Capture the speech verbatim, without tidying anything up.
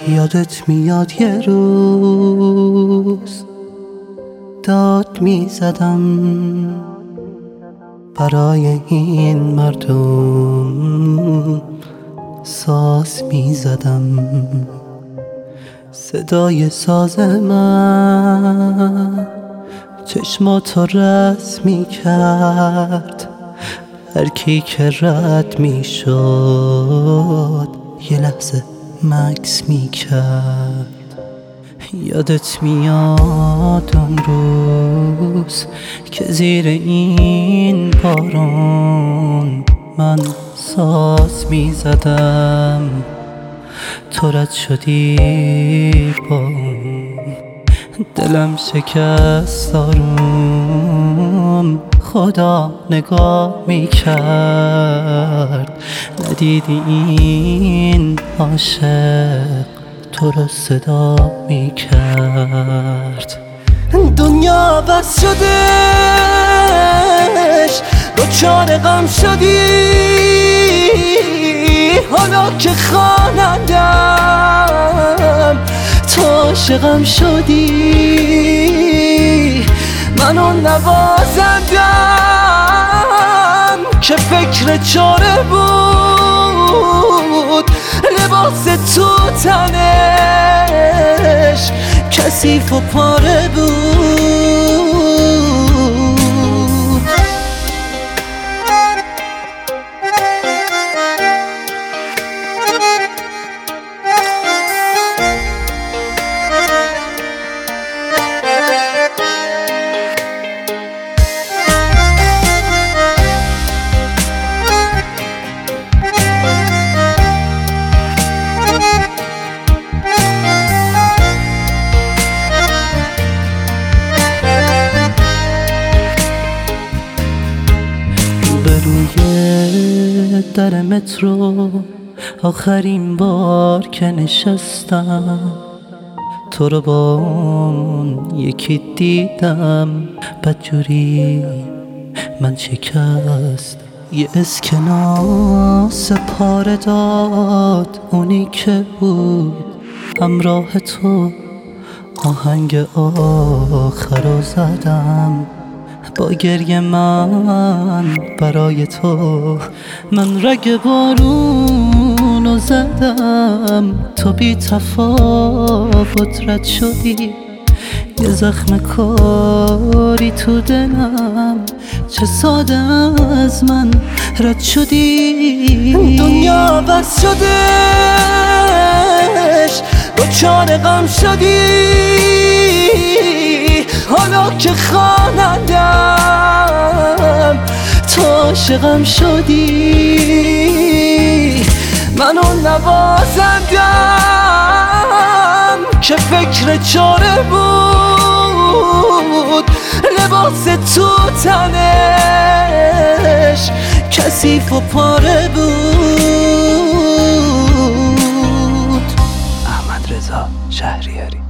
یادت میاد یه روز داد میزدم برای این مردم، ساز میزدم. صدای ساز من چشماتو رس میکرد، هر کی که رد میشد یه لحظه مکس میکرد. یادت میاد اون روز که زیر این بارون من ساز میزدم، تو رد شدی با دلم شکست آروم. خدا نگاه میکرد، ندیدی این عاشق تو رو صدا میکرد. دنیا بس شدش، دچار غم شدی، حالا که خوانندم تو عاشقم شدی. من اون نوازندم که فکر چاره بود، لباس تو تنش کثیف و پاره بود. روی در مترو آخرین بار که نشستم، تو رو با اون یکی دیدم، بدجوری من شکست. یه اسکناس پاره داد، اونی که بود همراه تو، آهنگ آخر رو زدم با گریه من برای تو. من رگ بارونو زدم، تو بی تفاوت رد شدی، یه زخم کاری تو دلم، چه ساده از من رد شدی. دنیا بس شدش، دچار غم شدی، حالا که خوانندم تو عاشقم شدی. من اون نوازندم که فکر چاره بود، لباس تو تنش کثیف و پاره بود. احمد رضا شهریاری.